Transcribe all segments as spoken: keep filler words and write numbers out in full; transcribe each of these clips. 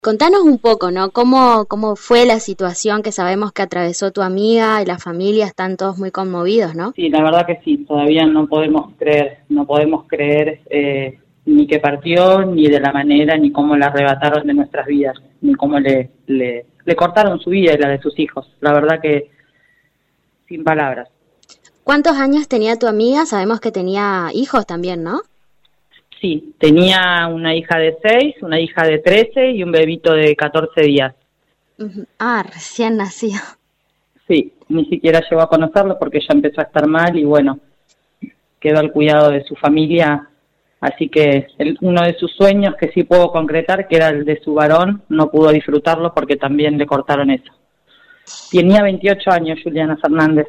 Contanos un poco, ¿no? ¿Cómo, cómo fue la situación que sabemos que atravesó tu amiga y la familia? Están todos muy conmovidos, ¿no? Sí, la verdad que sí, todavía no podemos creer, no podemos creer eh, ni que partió, ni de la manera, ni cómo la arrebataron de nuestras vidas, ni cómo le, le, le cortaron su vida y la de sus hijos. La verdad que sin palabras. ¿Cuántos años tenía tu amiga? Sabemos que tenía hijos también, ¿no? Sí, tenía una hija de seis, una hija de trece y un bebito de catorce días. Ah, recién nacido. Sí, ni siquiera llegó a conocerlo porque ya empezó a estar mal y bueno, quedó al cuidado de su familia. Así que el, uno de sus sueños que sí pudo concretar, que era el de su varón, no pudo disfrutarlo porque también le cortaron eso. Tenía veintiocho años Juliana Fernández.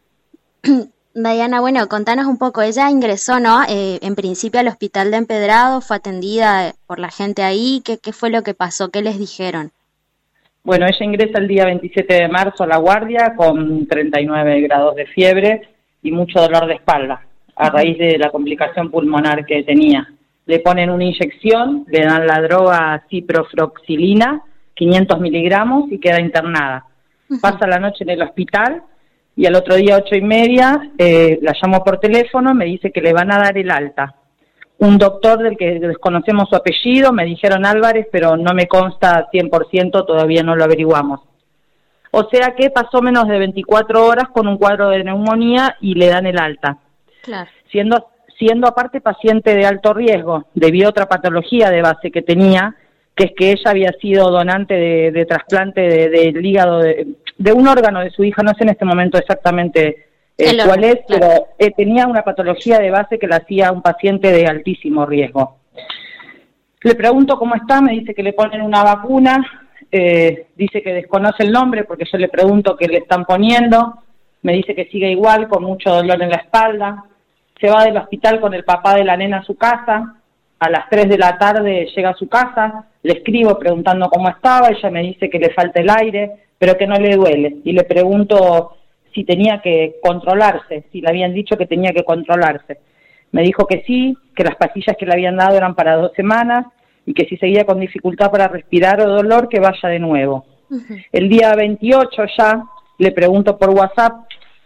Dayana, bueno, contanos un poco. Ella ingresó, ¿no? Eh, en principio al hospital de Empedrado, fue atendida por la gente ahí. ¿Qué, qué fue lo que pasó? ¿Qué les dijeron? Bueno, ella ingresa el día veintisiete de marzo a la guardia con treinta y nueve grados de fiebre y mucho dolor de espalda a raíz de la complicación pulmonar que tenía. Le ponen una inyección, le dan la droga ciprofloxacina, quinientos miligramos y queda internada. Uh-huh. Pasa la noche en el hospital y al otro día, ocho y media, eh, la llamo por teléfono, me dice que le van a dar el alta. Un doctor del que desconocemos su apellido, me dijeron Álvarez, pero no me consta cien por ciento, todavía no lo averiguamos. O sea que pasó menos de veinticuatro horas con un cuadro de neumonía y le dan el alta. Claro. Siendo, siendo aparte paciente de alto riesgo, debido a otra patología de base que tenía, que es que ella había sido donante de, de trasplante del de, de hígado de, de un órgano de su hija, no sé en este momento exactamente eh, cuál es, claro. pero eh, tenía una patología de base que la hacía un paciente de altísimo riesgo. Le pregunto cómo está, me dice que le ponen una vacuna, eh, dice que desconoce el nombre porque yo le pregunto qué le están poniendo, me dice que sigue igual, con mucho dolor en la espalda, se va del hospital con el papá de la nena a su casa, a las tres de la tarde llega a su casa, le escribo preguntando cómo estaba, ella me dice que le falta el aire, pero que no le duele, y le pregunto si tenía que controlarse, si le habían dicho que tenía que controlarse. Me dijo que sí, que las pastillas que le habían dado eran para dos semanas, y que si seguía con dificultad para respirar o dolor, que vaya de nuevo. Uh-huh. El día veintiocho ya, le pregunto por WhatsApp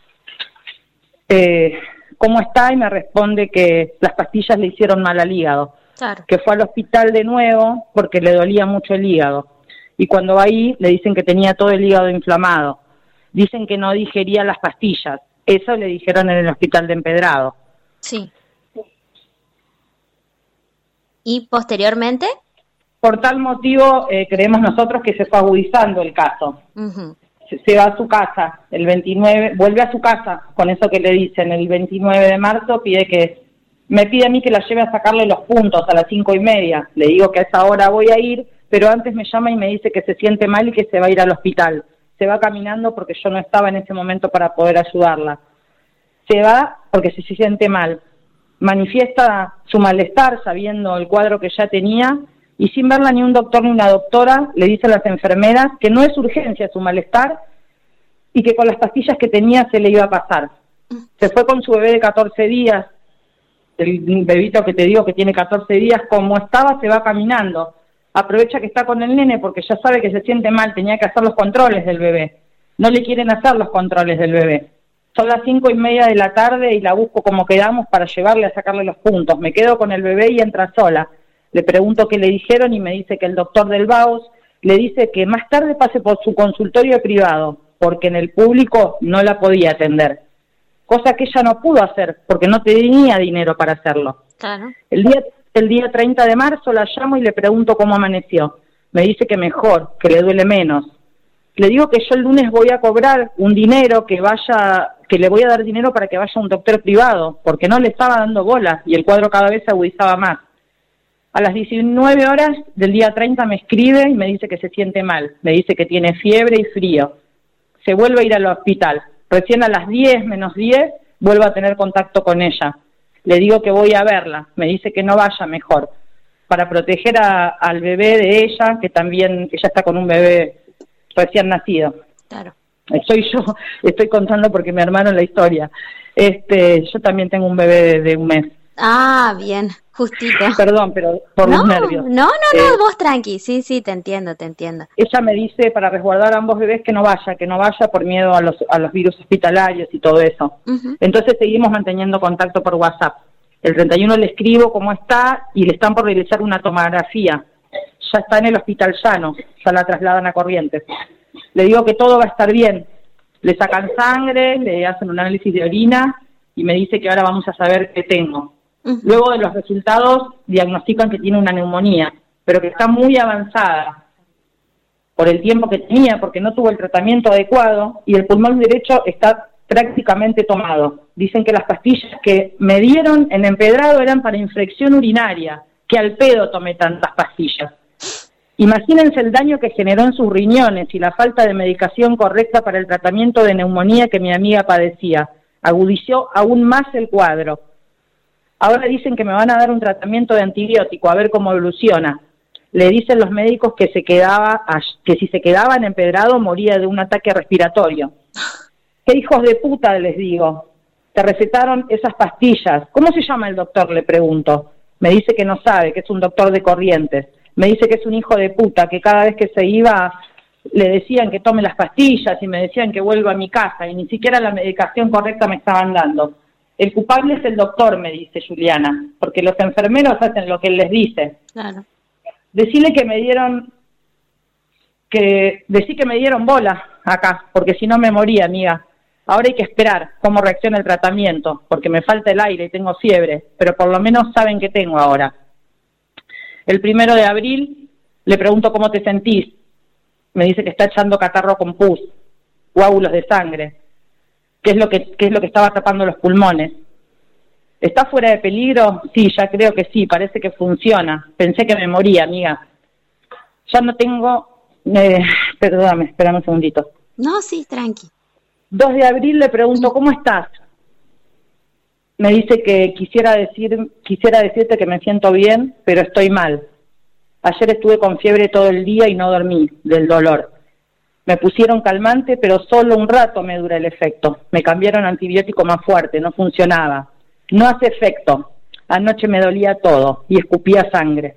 eh, cómo está, y me responde que las pastillas le hicieron mal al hígado. Claro. Que fue al hospital de nuevo porque le dolía mucho el hígado. Y cuando va ahí le dicen que tenía todo el hígado inflamado. Dicen que no digería las pastillas. Eso le dijeron en el hospital de Empedrado. Sí. ¿Y posteriormente? Por tal motivo eh, creemos nosotros que se fue agudizando el caso. Uh-huh. Se, se va a su casa el veintinueve, vuelve a su casa con eso que le dicen. El veintinueve de marzo pide que me pide a mí que la lleve a sacarle los puntos a las cinco y media. Le digo que a esa hora voy a ir, pero antes me llama y me dice que se siente mal y que se va a ir al hospital. Se va caminando porque yo no estaba en ese momento para poder ayudarla. Se va porque se siente mal. Manifiesta su malestar sabiendo el cuadro que ya tenía y sin verla ni un doctor ni una doctora, le dice a las enfermeras que no es urgencia su malestar y que con las pastillas que tenía se le iba a pasar. Se fue con su bebé de catorce días, el bebito que te digo que tiene catorce días, como estaba se va caminando, aprovecha que está con el nene porque ya sabe que se siente mal, tenía que hacer los controles del bebé, no le quieren hacer los controles del bebé, son las cinco y media de la tarde y la busco como quedamos para llevarle a sacarle los puntos, me quedo con el bebé y entra sola, le pregunto qué le dijeron y me dice que el doctor del Baos le dice que más tarde pase por su consultorio privado, porque en el público no la podía atender. Cosa que ella no pudo hacer, porque no tenía dinero para hacerlo. Claro. El día, el día treinta de marzo la llamo y le pregunto cómo amaneció. Me dice que mejor, que le duele menos. Le digo que yo el lunes voy a cobrar un dinero, que vaya, que le voy a dar dinero para que vaya a un doctor privado, porque no le estaba dando bola y el cuadro cada vez se agudizaba más. A las diecinueve horas del día treinta me escribe y me dice que se siente mal. Me dice que tiene fiebre y frío. Se vuelve a ir al hospital. Recién a las diez menos diez vuelvo a tener contacto con ella. Le digo que voy a verla. Me dice que no vaya mejor. Para proteger a, al bebé de ella, que también ella está con un bebé recién nacido. Claro. Soy yo, estoy contando porque mi hermano en la historia. Este, yo también tengo un bebé de, de un mes. Ah, bien. Justito. Perdón, pero por no, los nervios. No, no, no, eh, vos tranqui, sí, sí, te entiendo, te entiendo. Ella me dice para resguardar a ambos bebés que no vaya, que no vaya por miedo a los, a los virus hospitalarios y todo eso. Uh-huh. Entonces seguimos manteniendo contacto por WhatsApp. El treinta y uno le escribo cómo está y le están por realizar una tomografía. Ya está en el hospital Llano, ya la trasladan a Corrientes. Le digo que todo va a estar bien. Le sacan sangre, le hacen un análisis de orina y me dice que ahora vamos a saber qué tengo. Uh-huh. Luego de los resultados diagnostican que tiene una neumonía, pero que está muy avanzada por el tiempo que tenía, porque no tuvo el tratamiento adecuado y el pulmón derecho está prácticamente tomado. Dicen que las pastillas que me dieron en Empedrado eran para infección urinaria, que al pedo tomé tantas pastillas. Imagínense el daño que generó en sus riñones y la falta de medicación correcta para el tratamiento de neumonía que mi amiga padecía. Agudizó aún más el cuadro. Ahora dicen que me van a dar un tratamiento de antibiótico, a ver cómo evoluciona. Le dicen los médicos que se quedaba, que si se quedaba en Empedrado moría de un ataque respiratorio. ¿Qué hijos de puta, les digo? Te recetaron esas pastillas. ¿Cómo se llama el doctor?, le pregunto. Me dice que no sabe, que es un doctor de Corrientes. Me dice que es un hijo de puta, que cada vez que se iba le decían que tome las pastillas y me decían que vuelva a mi casa y ni siquiera la medicación correcta me estaban dando. El culpable es el doctor, me dice Juliana, porque los enfermeros hacen lo que él les dice. Claro. Decirle que me dieron, que decí que me dieron bola acá, porque si no me moría, amiga. Ahora hay que esperar cómo reacciona el tratamiento, porque me falta el aire y tengo fiebre, pero por lo menos saben qué tengo ahora. El primero de abril le pregunto cómo te sentís. Me dice que está echando catarro con pus, coágulos de sangre. ¿Qué es lo que, qué es lo que estaba tapando los pulmones? ¿Está fuera de peligro? Sí, ya creo que sí, parece que funciona. Pensé que me moría, amiga. Ya no tengo... Eh, perdóname, espérame un segundito. No, sí, tranqui. dos de abril le pregunto, ¿cómo estás? Me dice que quisiera decir, quisiera decirte que me siento bien, pero estoy mal. Ayer estuve con fiebre todo el día y no dormí del dolor. Me pusieron calmante, pero solo un rato me dura el efecto. Me cambiaron antibiótico más fuerte, no funcionaba. No hace efecto. Anoche me dolía todo y escupía sangre.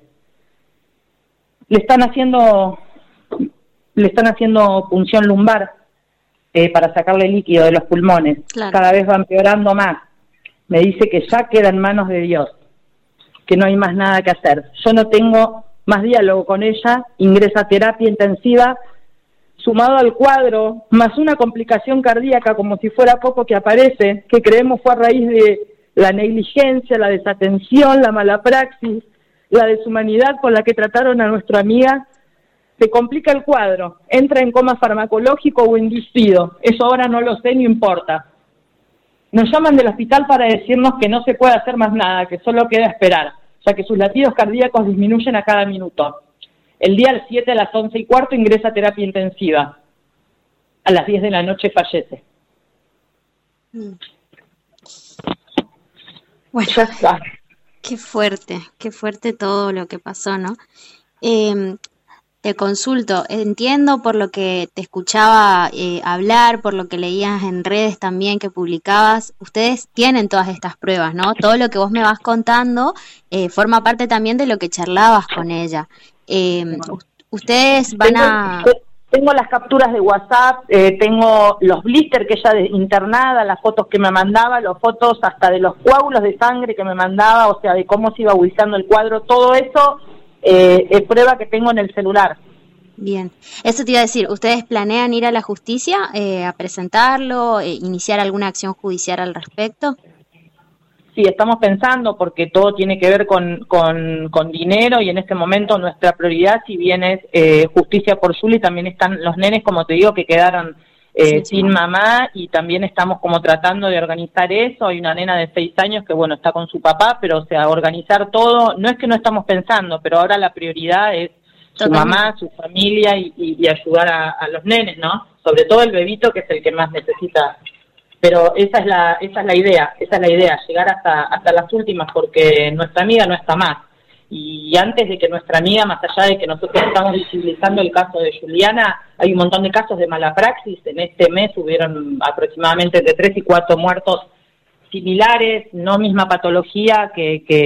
Le están haciendo, le están haciendo punción lumbar eh, para sacarle líquido de los pulmones. Claro. Cada vez va empeorando más. Me dice que ya queda en manos de Dios, que no hay más nada que hacer. Yo no tengo más diálogo con ella, ingresa a terapia intensiva, sumado al cuadro, más una complicación cardíaca como si fuera poco que aparece, que creemos fue a raíz de la negligencia, la desatención, la mala praxis, la deshumanidad con la que trataron a nuestra amiga. Se complica el cuadro, entra en coma farmacológico o inducido, eso ahora no lo sé, no importa. Nos llaman del hospital para decirnos que no se puede hacer más nada, que solo queda esperar, ya que sus latidos cardíacos disminuyen a cada minuto. El día al siete a las once y cuarto ingresa a terapia intensiva. A las diez de la noche fallece. Mm. Bueno, qué fuerte, qué fuerte todo lo que pasó, ¿no? Eh, Te consulto, entiendo por lo que te escuchaba eh, hablar, por lo que leías en redes también que publicabas, ustedes tienen todas estas pruebas, ¿no? Todo lo que vos me vas contando eh, forma parte también de lo que charlabas con ella. Eh, ustedes van tengo, a... Tengo las capturas de WhatsApp, eh, tengo los blisters que ella de, internada, las fotos que me mandaba, las fotos hasta de los coágulos de sangre que me mandaba, o sea, de cómo se iba agudizando el cuadro, todo eso... Eh, es prueba que tengo en el celular. Bien, eso te iba a decir, ¿ustedes planean ir a la justicia eh, a presentarlo, eh, iniciar alguna acción judicial al respecto? Sí, estamos pensando porque todo tiene que ver con, con, con dinero y en este momento nuestra prioridad, si bien es eh, justicia por Juli, también están los nenes, como te digo, que quedaron eh, sí, sin sí. mamá y también estamos como tratando de organizar eso. Hay una nena de seis años que, bueno, está con su papá, pero o sea, organizar todo, no es que no estamos pensando, pero ahora la prioridad es su mamá, su familia y, y, y ayudar a, a los nenes, ¿no? Sobre todo el bebito, que es el que más necesita. Pero esa es la esa es la idea, esa es la idea, llegar hasta hasta las últimas, porque nuestra amiga no está más. Y antes de que nuestra amiga, más allá de que nosotros estamos visibilizando el caso de Juliana, hay un montón de casos de mala praxis. En este mes hubieron aproximadamente entre tres y cuatro muertos similares, no misma patología, que, que,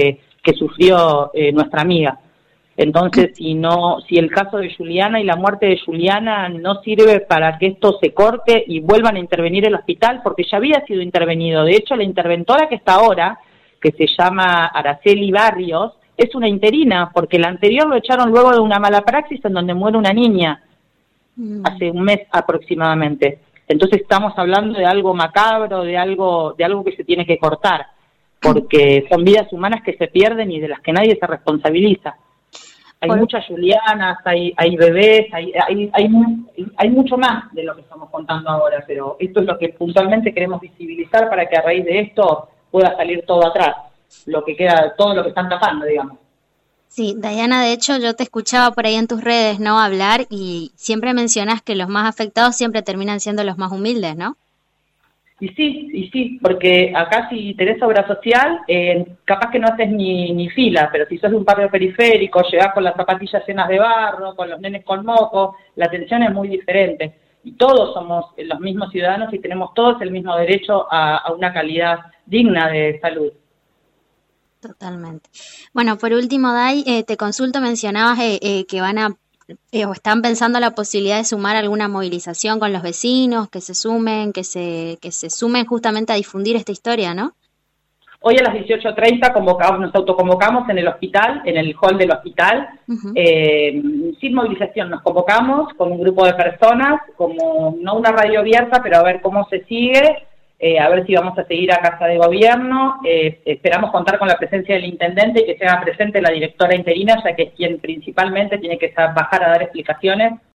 que sufrió eh, nuestra amiga. Entonces, si no, si el caso de Juliana y la muerte de Juliana no sirve para que esto se corte y vuelvan a intervenir el hospital, porque ya había sido intervenido. De hecho, la interventora que está ahora, que se llama Araceli Barrios, es una interina, porque la anterior lo echaron luego de una mala praxis en donde muere una niña, mm. hace un mes aproximadamente. Entonces estamos hablando de algo macabro, de algo, de algo que se tiene que cortar, porque son vidas humanas que se pierden y de las que nadie se responsabiliza. Hay Por... muchas Julianas, hay, hay bebés, hay, hay, hay, hay mucho más de lo que estamos contando ahora, pero esto es lo que puntualmente queremos visibilizar para que a raíz de esto pueda salir todo atrás, lo que queda, todo lo que están tapando, digamos. Sí, Dayana, de hecho yo te escuchaba por ahí en tus redes, ¿no?, hablar, y siempre mencionas que los más afectados siempre terminan siendo los más humildes, ¿no? Y sí, y sí, porque acá si tenés obra social, eh, capaz que no haces ni, ni fila, pero si sos de un barrio periférico, llegás con las zapatillas llenas de barro, con los nenes con moco, la atención es muy diferente. Y todos somos los mismos ciudadanos y tenemos todos el mismo derecho a, a una calidad digna de salud. Totalmente. Bueno, por último, Day, eh, te consulto, mencionabas eh, eh, que van a Eh, o están pensando la posibilidad de sumar alguna movilización con los vecinos, que se sumen, que se que se sumen justamente a difundir esta historia, ¿no? Hoy a las dieciocho treinta convocamos, nos autoconvocamos en el hospital, en el hall del hospital, uh-huh. eh, sin movilización, nos convocamos con un grupo de personas, como no una radio abierta, pero a ver cómo se sigue, eh, a ver si vamos a seguir a Casa de Gobierno, eh, esperamos contar con la presencia del intendente y que sea presente la directora interina, ya que es quien principalmente tiene que bajar a dar explicaciones